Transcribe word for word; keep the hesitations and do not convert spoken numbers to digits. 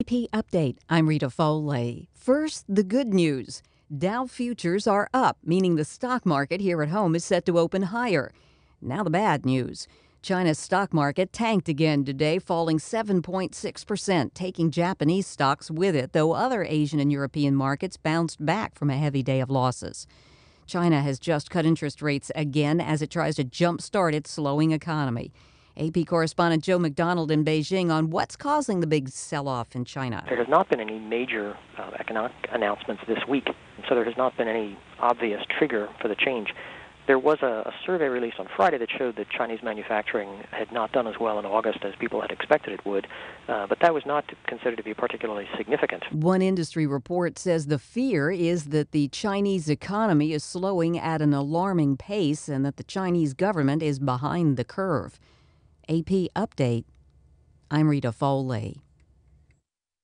A P Update. I'm Rita Foley. First, the good news. Dow futures are up, meaning the stock market here at home is set to open higher. Now the bad news. China's stock market tanked again today, falling seven point six percent, taking Japanese stocks with it, though other Asian and European markets bounced back from a heavy day of losses. China has just cut interest rates again as it tries to jumpstart its slowing economy. A P correspondent Joe McDonald in Beijing on what's causing the big sell-off in China. There has not been any major uh, economic announcements this week, so there has not been any obvious trigger for the change. There was a, a survey released on Friday that showed that Chinese manufacturing had not done as well in August as people had expected it would, uh, but that was not considered to be particularly significant. One industry report says the fear is that the Chinese economy is slowing at an alarming pace and that the Chinese government is behind the curve. A P Update. I'm Rita Foley.